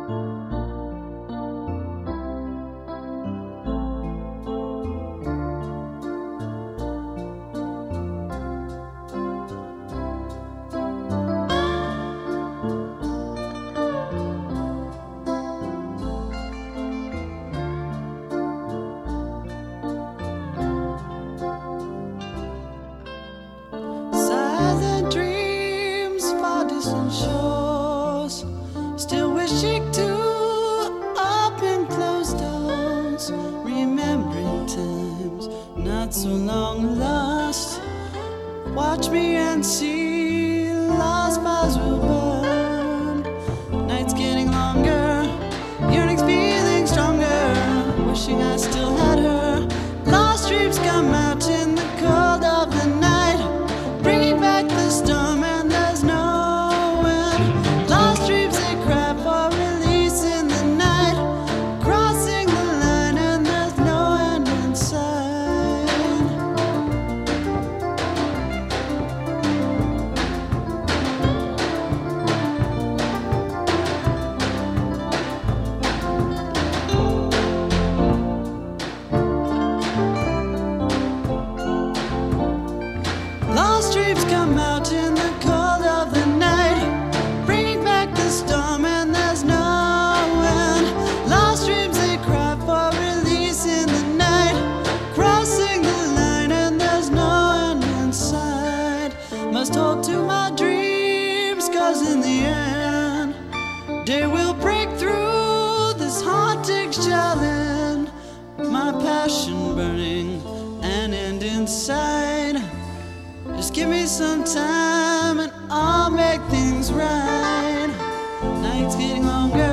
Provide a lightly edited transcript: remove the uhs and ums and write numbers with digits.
Silent dreams, far distant shores, still wishing to open closed doors, remembering times not so long lost. Watch me and see, lost fires will burn. Nights getting longer, yearnings feeling stronger, wishing I still had her. Lost dreams come out in the cold of the night, bringing back the storm and there's no end. Lost dreams, they cry for release in the night, crossing the line and there's no end in sight. Lost dreams come out in the cold of the night, bringing back the storm and there's no end. Lost dreams, they cry for release in the night, crossing the line and there's no end in sight. Must hold to my dreams, 'cause in the end, day will break through this haunting shell and my passion burning and end inside. Just give me some time and I'll make things right. Nights getting longer,